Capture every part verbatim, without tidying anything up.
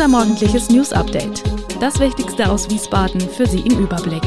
Unser morgendliches News-Update. Das Wichtigste aus Wiesbaden für Sie im Überblick.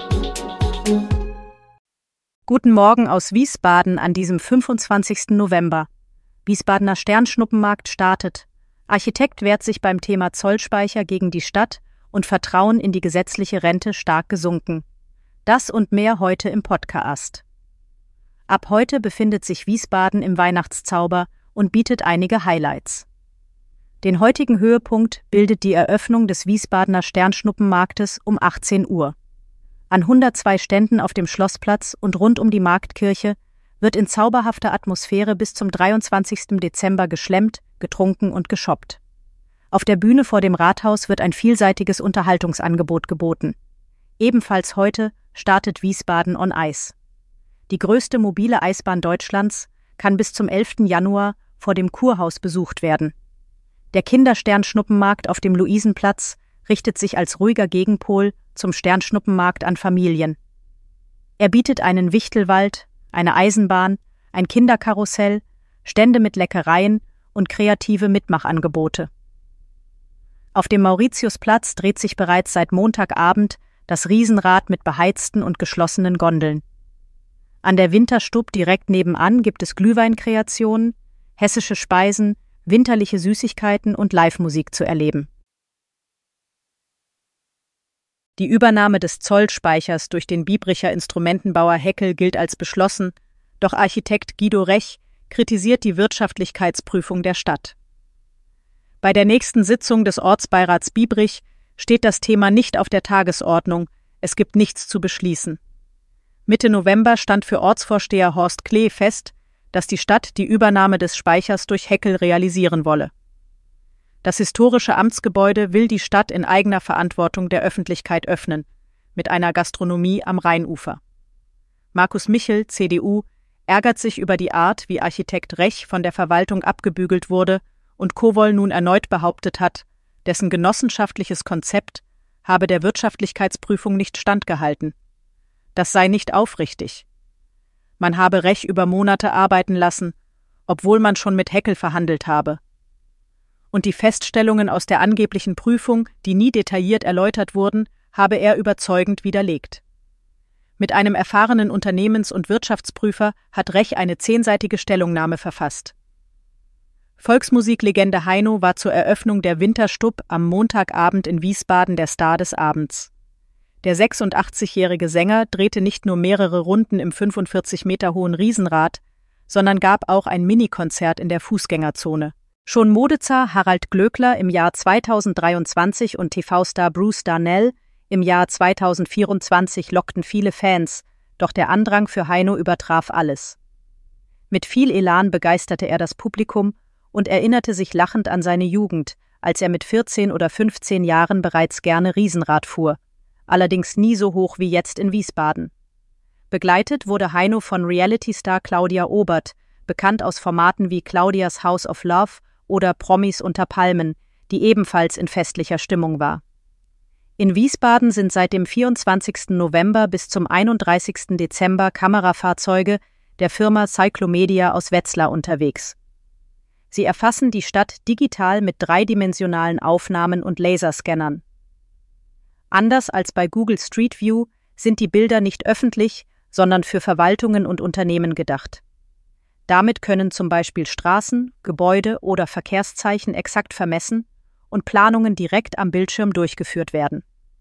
Guten Morgen aus Wiesbaden an diesem fünfundzwanzigsten November. Wiesbadener Sternschnuppenmarkt startet. Architekt wehrt sich beim Thema Zollspeicher gegen die Stadt und Vertrauen in die gesetzliche Rente stark gesunken. Das und mehr heute im Podcast. Ab heute befindet sich Wiesbaden im Weihnachtszauber und bietet einige Highlights. Den heutigen Höhepunkt bildet die Eröffnung des Wiesbadener Sternschnuppenmarktes um achtzehn Uhr. An hundertzwei Ständen auf dem Schlossplatz und rund um die Marktkirche wird in zauberhafter Atmosphäre bis zum dreiundzwanzigsten Dezember geschlemmt, getrunken und geshoppt. Auf der Bühne vor dem Rathaus wird ein vielseitiges Unterhaltungsangebot geboten. Ebenfalls heute startet Wiesbaden on Ice. Die größte mobile Eisbahn Deutschlands kann bis zum elften Januar vor dem Kurhaus besucht werden. Der Kindersternschnuppenmarkt auf dem Luisenplatz richtet sich als ruhiger Gegenpol zum Sternschnuppenmarkt an Familien. Er bietet einen Wichtelwald, eine Eisenbahn, ein Kinderkarussell, Stände mit Leckereien und kreative Mitmachangebote. Auf dem Mauritiusplatz dreht sich bereits seit Montagabend das Riesenrad mit beheizten und geschlossenen Gondeln. An der Winterstub direkt nebenan gibt es Glühweinkreationen, hessische Speisen, winterliche Süßigkeiten und Live-Musik zu erleben. Die Übernahme des Zollspeichers durch den Biebricher Instrumentenbauer Heckel gilt als beschlossen, doch Architekt Guido Rech kritisiert die Wirtschaftlichkeitsprüfung der Stadt. Bei der nächsten Sitzung des Ortsbeirats Biebrich steht das Thema nicht auf der Tagesordnung, es gibt nichts zu beschließen. Mitte November stand für Ortsvorsteher Horst Klee fest, dass die Stadt die Übernahme des Speichers durch Heckel realisieren wolle. Das historische Amtsgebäude will die Stadt in eigener Verantwortung der Öffentlichkeit öffnen, mit einer Gastronomie am Rheinufer. Markus Michel, C D U, ärgert sich über die Art, wie Architekt Rech von der Verwaltung abgebügelt wurde und Kowol nun erneut behauptet hat, dessen genossenschaftliches Konzept habe der Wirtschaftlichkeitsprüfung nicht standgehalten. Das sei nicht aufrichtig. Man habe Rech über Monate arbeiten lassen, obwohl man schon mit Heckel verhandelt habe. Und die Feststellungen aus der angeblichen Prüfung, die nie detailliert erläutert wurden, habe er überzeugend widerlegt. Mit einem erfahrenen Unternehmens- und Wirtschaftsprüfer hat Rech eine zehnseitige Stellungnahme verfasst. Volksmusiklegende Heino war zur Eröffnung der Winterstub am Montagabend in Wiesbaden der Star des Abends. Der sechsundachtzigjährige Sänger drehte nicht nur mehrere Runden im fünfundvierzig Meter hohen Riesenrad, sondern gab auch ein Minikonzert in der Fußgängerzone. Schon Modezar Harald Glöckler im Jahr zweitausenddreiundzwanzig und T V-Star Bruce Darnell im Jahr zweitausendvierundzwanzig lockten viele Fans, doch der Andrang für Heino übertraf alles. Mit viel Elan begeisterte er das Publikum und erinnerte sich lachend an seine Jugend, als er mit vierzehn oder fünfzehn Jahren bereits gerne Riesenrad fuhr, allerdings nie so hoch wie jetzt in Wiesbaden. Begleitet wurde Heino von Reality-Star Claudia Obert, bekannt aus Formaten wie Claudias House of Love oder Promis unter Palmen, die ebenfalls in festlicher Stimmung war. In Wiesbaden sind seit dem vierundzwanzigsten November bis zum einunddreißigsten Dezember Kamerafahrzeuge der Firma Cyclomedia aus Wetzlar unterwegs. Sie erfassen die Stadt digital mit dreidimensionalen Aufnahmen und Laserscannern. Anders als bei Google Street View sind die Bilder nicht öffentlich, sondern für Verwaltungen und Unternehmen gedacht. Damit können zum Beispiel Straßen, Gebäude oder Verkehrszeichen exakt vermessen und Planungen direkt am Bildschirm durchgeführt werden.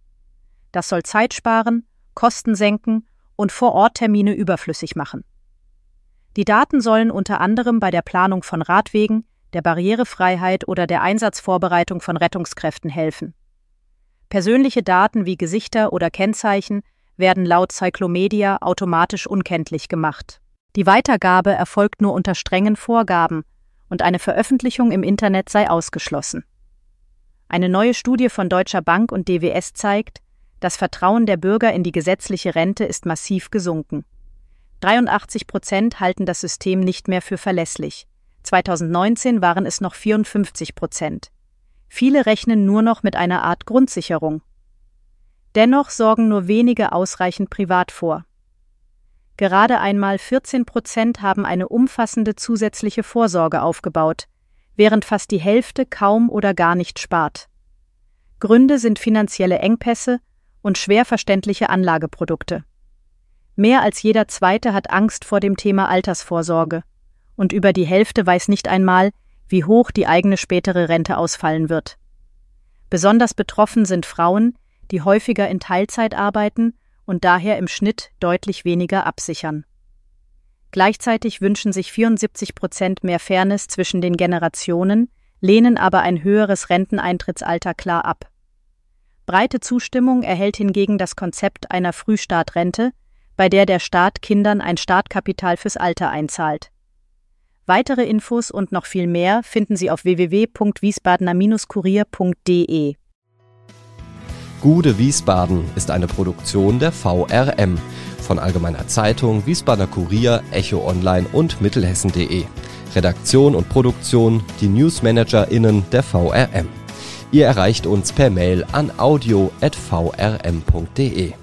Das soll Zeit sparen, Kosten senken und Vor-Ort-Termine überflüssig machen. Die Daten sollen unter anderem bei der Planung von Radwegen, der Barrierefreiheit oder der Einsatzvorbereitung von Rettungskräften helfen. Persönliche Daten wie Gesichter oder Kennzeichen werden laut Cyclomedia automatisch unkenntlich gemacht. Die Weitergabe erfolgt nur unter strengen Vorgaben und eine Veröffentlichung im Internet sei ausgeschlossen. Eine neue Studie von Deutscher Bank und D W S zeigt, das Vertrauen der Bürger in die gesetzliche Rente ist massiv gesunken. dreiundachtzig Prozent halten das System nicht mehr für verlässlich. zweitausendneunzehn waren es noch vierundfünfzig Prozent. Viele rechnen nur noch mit einer Art Grundsicherung. Dennoch sorgen nur wenige ausreichend privat vor. Gerade einmal vierzehn Prozent haben eine umfassende zusätzliche Vorsorge aufgebaut, während fast die Hälfte kaum oder gar nicht spart. Gründe sind finanzielle Engpässe und schwer verständliche Anlageprodukte. Mehr als jeder Zweite hat Angst vor dem Thema Altersvorsorge und über die Hälfte weiß nicht einmal, wie hoch die eigene spätere Rente ausfallen wird. Besonders betroffen sind Frauen, die häufiger in Teilzeit arbeiten und daher im Schnitt deutlich weniger absichern. Gleichzeitig wünschen sich vierundsiebzig Prozent mehr Fairness zwischen den Generationen, lehnen aber ein höheres Renteneintrittsalter klar ab. Breite Zustimmung erhält hingegen das Konzept einer Frühstartrente, bei der der Staat Kindern ein Startkapital fürs Alter einzahlt. Weitere Infos und noch viel mehr finden Sie auf w w w punkt wiesbadener kurier punkt d e. Gude Wiesbaden ist eine Produktion der V R M von Allgemeiner Zeitung, Wiesbadener Kurier, Echo Online und Mittelhessen punkt de. Redaktion und Produktion die NewsmanagerInnen der V R M. Ihr erreicht uns per Mail an audio at v r m punkt d e.